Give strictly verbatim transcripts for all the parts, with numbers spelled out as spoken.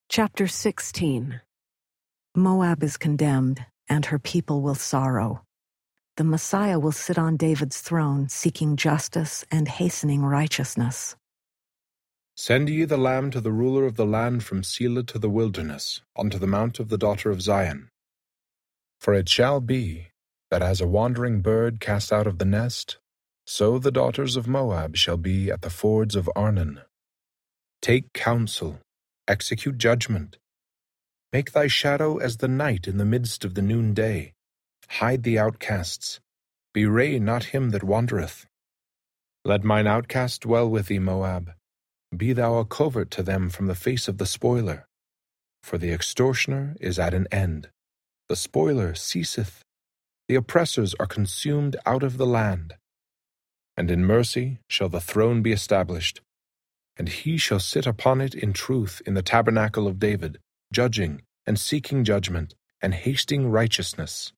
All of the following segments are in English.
Chapter sixteen. Moab is condemned, and her people will sorrow. The Messiah will sit on David's throne, seeking justice and hastening righteousness. Send ye the lamb to the ruler of the land from Selah to the wilderness, unto the mount of the daughter of Zion. For it shall be, that as a wandering bird cast out of the nest, so the daughters of Moab shall be at the fords of Arnon. Take counsel, execute judgment. Make thy shadow as the night in the midst of the noonday. Hide the outcasts. Bewray not him that wandereth. Let mine outcast dwell with thee, Moab. Be thou a covert to them from the face of the spoiler. For the extortioner is at an end. The spoiler ceaseth. The oppressors are consumed out of the land. And in mercy shall the throne be established. And he shall sit upon it in truth in the tabernacle of David, judging and seeking judgment and hasting righteousness.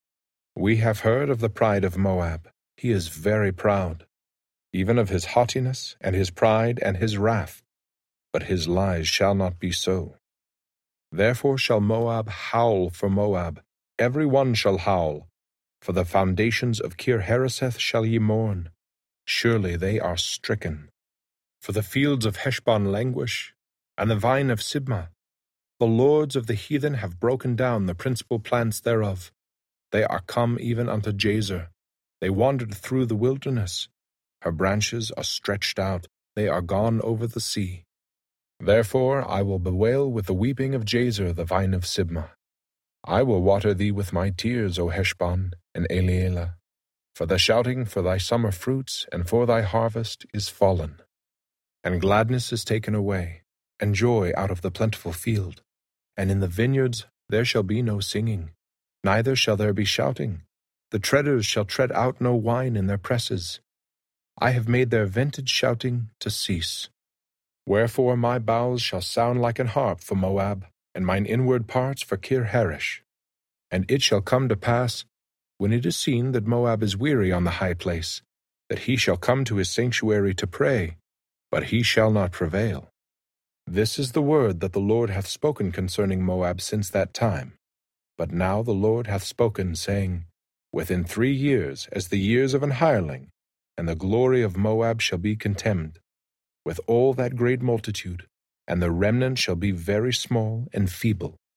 We have heard of the pride of Moab. He is very proud, even of his haughtiness and his pride and his wrath. But his lies shall not be so. Therefore shall Moab howl for Moab, every one shall howl. For the foundations of Kir-Hareseth shall ye mourn. Surely they are stricken. For the fields of Heshbon languish, and the vine of Sibmah. The lords of the heathen have broken down the principal plants thereof. They are come even unto Jazer. They wandered through the wilderness. Her branches are stretched out. They are gone over the sea. Therefore I will bewail with the weeping of Jazer the vine of Sibmah. I will water thee with my tears, O Heshbon and Elealeh. For the shouting for thy summer fruits and for thy harvest is fallen. And gladness is taken away, and joy out of the plentiful field. And in the vineyards there shall be no singing, neither shall there be shouting. The treaders shall tread out no wine in their presses. I have made their vintage shouting to cease. Wherefore my bowels shall sound like an harp for Moab, and mine inward parts for Kir-Haresh. And it shall come to pass, when it is seen that Moab is weary on the high place, that he shall come to his sanctuary to pray, but he shall not prevail. This is the word that the Lord hath spoken concerning Moab since that time. But now the Lord hath spoken, saying, Within three years, as the years of an hireling, and the glory of Moab shall be contemned, with all that great multitude, and the remnant shall be very small and feeble.